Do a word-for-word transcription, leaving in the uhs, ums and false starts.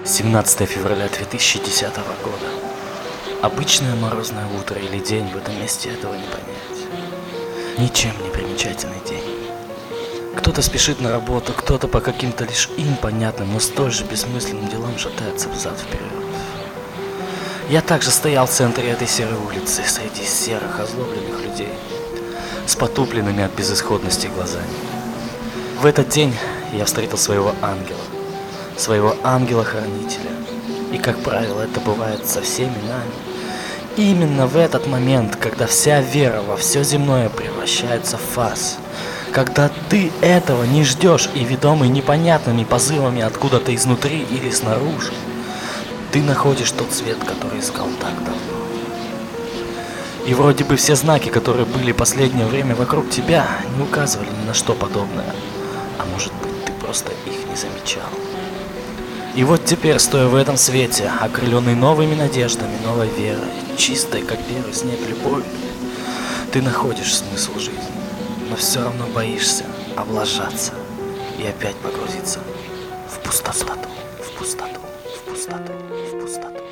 семнадцатое февраля две тысячи десятого года. Обычное морозное утро или день, в этом месте этого не понять. Ничем не примечательный день. Кто-то спешит на работу, кто-то по каким-то лишь им понятным, но столь же бессмысленным делам шатается взад-вперед. Я также стоял в центре этой серой улицы, среди серых, озлобленных людей, с потупленными от безысходности глазами. В этот день я встретил своего ангела, своего ангела-хранителя. И, как правило, это бывает со всеми нами. Именно в этот момент, когда вся вера во все земное превращается в фарс, когда ты этого не ждешь и ведомый непонятными позывами откуда-то изнутри или снаружи, ты находишь тот свет, который искал так давно. И вроде бы все знаки, которые были последнее время вокруг тебя, не указывали ни на что подобное. А может быть, ты просто их не замечал. И вот теперь, стоя в этом свете, окрыленный новыми надеждами, новой верой, чистой, как белый снег, любовью, ты находишь смысл жизни, но все равно боишься облажаться и опять погрузиться в пустоту, в пустоту, в пустоту, в пустоту.